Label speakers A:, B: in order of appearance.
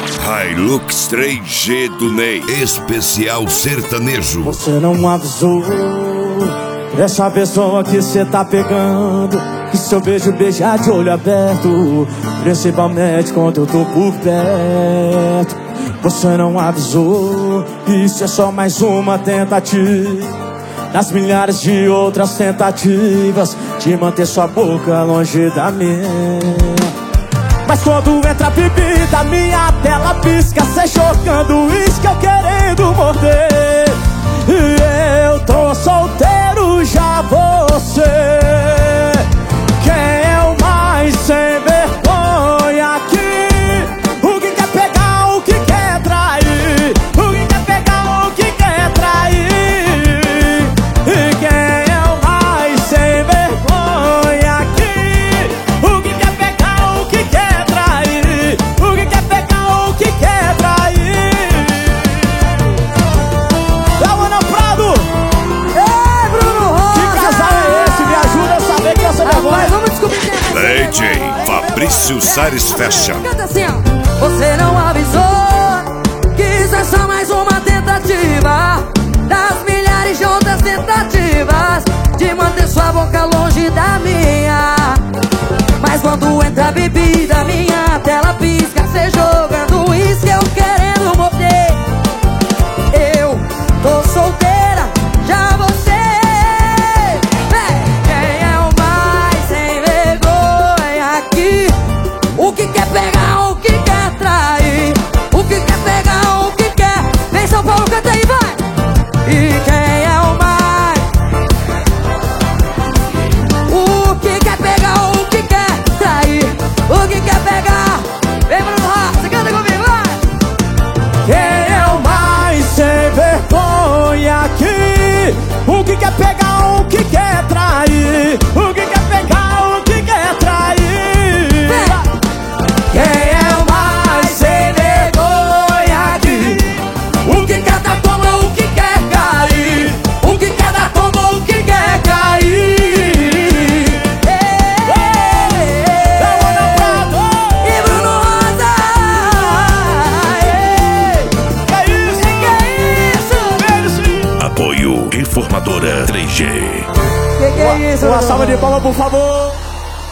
A: Hilux 3G do Ney, especial sertanejo.
B: Você não avisou essa pessoa que cê tá pegando, que seu beijo beija de olho aberto, principalmente quando eu tô por perto. Você não avisou que isso é só mais uma tentativa das milhares de outras tentativas de manter sua boca longe da minha. Mas quando entra a bebida, minha tela pisca, cê jogando uísque, eu querendo morder. E eu tô solteiro, já você. Quem é o mais sem vergonha aqui? O que quer pegar, o que quer trair? O que quer pegar, o que quer trair? E quem é o mais sem vergonha aqui? O que quer pegar, o que quer trair? O que quer pegar, o que quer trair? É o Ana Prado!
C: Ei, Bruno Rosa!
B: Que casal é esse? Me ajuda a saber que essa vergonha.
C: Vamos descobrir quem é.
A: DJ Fabrício Sares Fashion.
C: Canta assim, ó. Você não avisou que isso é só mais uma tentativa das milhares de outras tentativas de manter sua boca longe da minha. Mas quando entra a bebida, minha tela pisca, cê jogando uísque, eu querendo morder. Eu tô solteira, já você. Quem é o mais sem vergonha aqui? O que quer pegar, o que quer trair? O que quer pegar, o que quer? Vem São Paulo, canta aí, vai! E quem é o mais? O que quer pegar, o que quer trair? O que quer pegar? Vem Bruno Rosa, canta comigo, vai!
B: Quem é o mais sem vergonha aqui? O que quer pegar, o que quer trair? O que quer pegar, o que quer trair? Quem é o mais sem vergonha aqui? O que quer dar toma, o que quer cair? O que quer dar toma, o que quer cair?
C: E Bruno Rosa! Que é isso?
A: Apoio Reformadora 3G.
C: Que é isso?
B: Uma salva de palmas, por favor.